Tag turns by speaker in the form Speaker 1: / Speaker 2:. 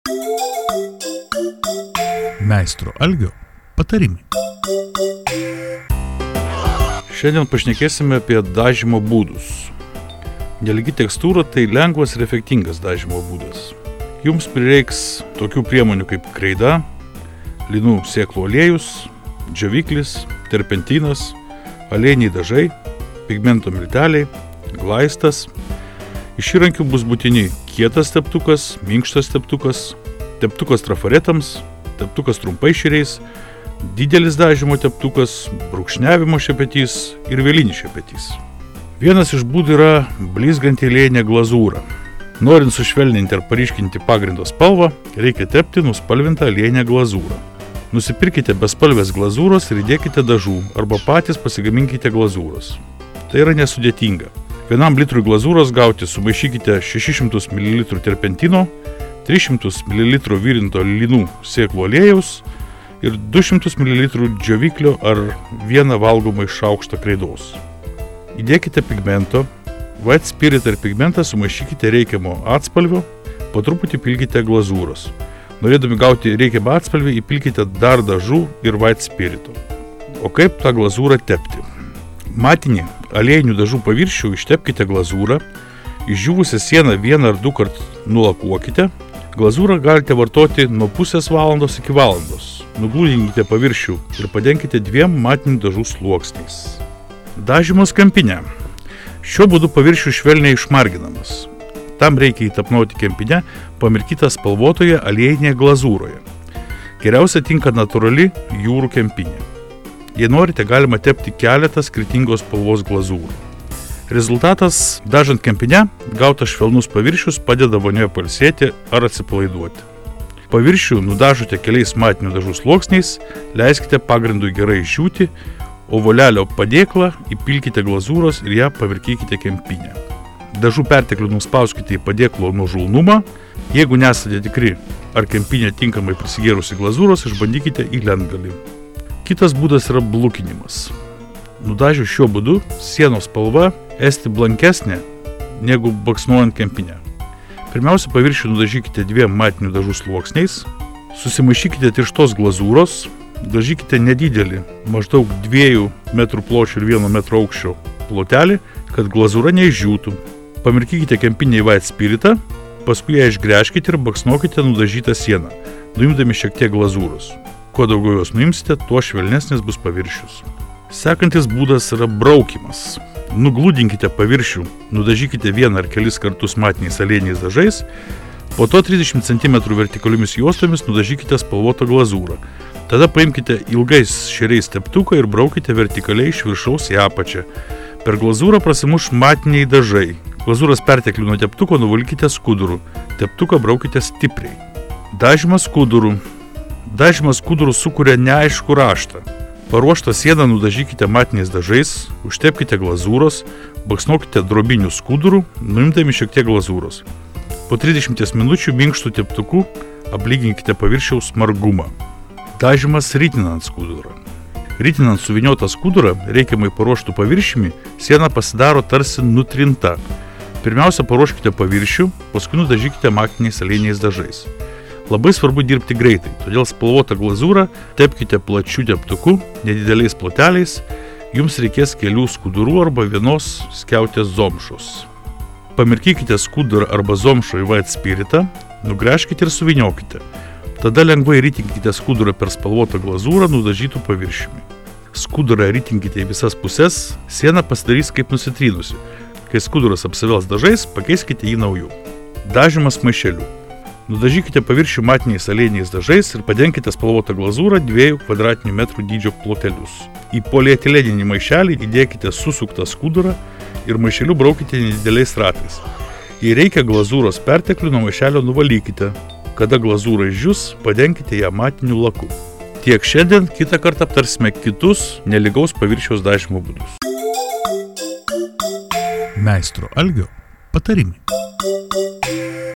Speaker 1: Meistro Algio patarimai.
Speaker 2: Šiandien pašnekėsime apie dažymo būdus. Nelygi tekstūra tai lengvas ir efektingas dažymo būdas. Jums prireiks tokių priemonių kaip kreida, linų sėklų aliejus, džioviklis, terpentinas, aliejiniai dažai, pigmento milteliai, glaistas. Iš įrankių bus būtini kietas teptukas, minkštas teptukas, teptukas trafaretams, teptukas trumpai šeriais, didelis dažymo teptukas, brūkšniavimo šepetys ir vėlinis šepetys. Vienas iš būdų yra blizganti aliejinė glazūra. Norint sušvelninti ar paryškinti pagrindo spalvą, reikia tepti nuspalvintą aliejinę glazūrą. Nusipirkite bespalvės glazūros ir įdėkite dažų arba patys pasigaminkite glazūros. Tai yra nesudėtinga. 1 litrui glazūros gauti sumaišykite 600 ml terpentino, 300 ml virinto linų sėklų aliejaus ir 200 ml džioviklio ar 1 valgomą šaukštą kreidos. Įdėkite pigmento, white spirit ar pigmentą sumaišykite reikiamo atspalvio, po truputį pilkite glazūros. Norėdami gauti reikiamą atspalvį, įpilkite dar dažų ir white spirito. O kaip tą glazūrą tepti? Matinį aliejinių dažų paviršių ištepkite glazūrą, išdžiūvusią sieną 1 ar 2 kart nulakuokite. Glazūrą galite vartoti nuo pusės valandos iki valandos. Nuglūdinkite paviršių ir padenkite 2 matinių dažų sluoksniais. Dažymas kempine. Šiuo būdu paviršių švelniai išmarginamas. Tam reikia įtapnoti kempinę pamirkytą spalvotoje aliejinėje glazūroje. Geriausia tinka natūrali jūrų kempinė. Jei norite, galima tepti keletą skirtingos spalvos glazūrų. Rezultatas, dažant kempinę, gautas švelnus paviršius padeda vonioje pailsėti ar atsipalaiduoti. Paviršių nudažote keliais matinių dažų sluoksniais, leiskite pagrindui gerai išdžiūti, o volelio padėklą įpilkite glazūros ir ją pavirkykite kempinę. Dažų perteklių nuspauskite į padėklo nuožulnumą. Jeigu nesate tikri, ar kempinė tinkamai prisigėrusi glazūros, išbandykite į lentgalį. Kitas būdas yra blukinimas. Nudažius šiuo būdu sienos spalva esti blankesnė negu baksnuojant kempinę. Pirmiausia, paviršių nudažykite 2 matinių dažų sluoksniais, susimaišykite tirštos glazūros, dažykite nedidelį, maždaug 2 metrų pločio ir 1 metro aukščio plotelį, kad glazūra neišdžiūtų. Pamirkykite kempinę į white spiritą, paskui ją išgręžkite ir baksnuokite nudažytą sieną, nuimdami šiek tiek glazūros. Kuo daugiau jos nuimsite, tuo švelnesnis bus paviršius. Sekantis būdas yra braukimas. Nuglūdinkite paviršių, nudažykite 1 ar kelis kartus matiniais aliejiniais dažais, po to 30 cm vertikaliomis juostomis nudažykite spalvotą glazūrą. Tada paimkite ilgais šeriais teptuką ir braukite vertikaliai iš viršaus į apačią. Per glazūrą prasimuš matiniai dažai. Glazūros perteklių nuo teptuko nuvalykite skuduru. Teptuką braukite stipriai. Dažymas skuduru. Dažymas skuduru sukuria neaiškų raštą. Paruoštą sieną nudažykite matiniais dažais, užtepkite glazūros, baksnuokite drobinių skudurų, nuimdami šiek tiek glazūros. Po 30 minučių minkštų teptuku aplyginkite paviršiaus margumą. Dažymas ritinant skudurą. Ritinant suvyniotą skudurą, reikiamai paruoštų paviršiumi, siena pasidaro tarsi nutrinta. Pirmiausia, paruoškite paviršių, paskui nudažykite matiniais aliejiniais dažais. Labai svarbu dirbti greitai, todėl spalvotą glazūrą tepkite plačiu teptuku, nedideliais ploteliais, jums reikės kelių skudurų arba 1 skiautės zomšos. Pamirkykite skudurą arba zomšą į white spiritą, nugręžkite ir suvyniokite. Tada lengvai ritinkite skudurą per spalvotą glazūrą nudažytų paviršiumi. Skudurą ritinkite į visas puses, siena pasidarys kaip nusitrynusi. Kai skuduras apsivels dažais, pakeiskite jį naujų. Dažymas maišeliu. Nudažykite paviršių matiniais aliejiniais dažais ir padenkite spalvotą glazūrą 2 m² dydžio plotelius. Į polietileninį maišelį įdėkite susuktą skudurą ir maišeliu braukite nedideliais ratais. Jei reikia glazūros perteklių, nuo maišelio nuvalykite. Kada glazūra išdžius, padenkite ją matiniu laku. Tiek šiandien, kitą kartą aptarsime kitus nelygaus paviršiaus dažymo būdus.
Speaker 1: Meistro Algio patarimai.